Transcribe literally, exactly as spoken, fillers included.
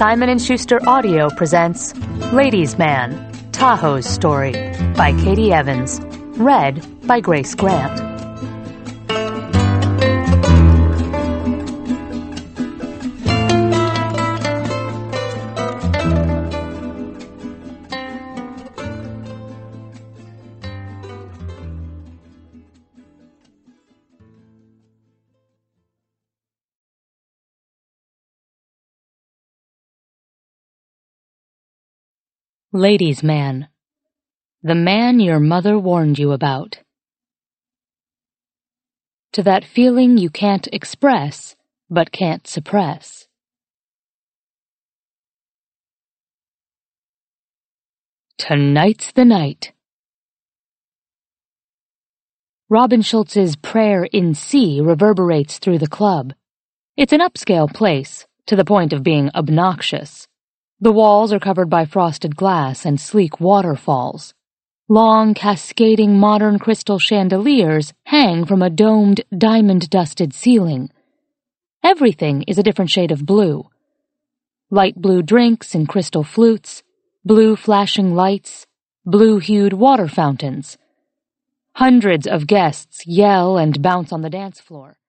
Simon and Schuster Audio presents Ladies' Man, Tahoe's Story by Katie Evans. Read by Grace Grant. Ladies' Man, the man your mother warned you about. To that feeling you can't express, but can't suppress. Tonight's the night. Robin Schultz's Prayer in C reverberates through the club. It's an upscale place, to the point of being obnoxious. The walls are covered by frosted glass and sleek waterfalls. Long, cascading modern crystal chandeliers hang from a domed, diamond-dusted ceiling. Everything is a different shade of blue. Light blue drinks in crystal flutes, blue flashing lights, blue-hued water fountains. Hundreds of guests yell and bounce on the dance floor.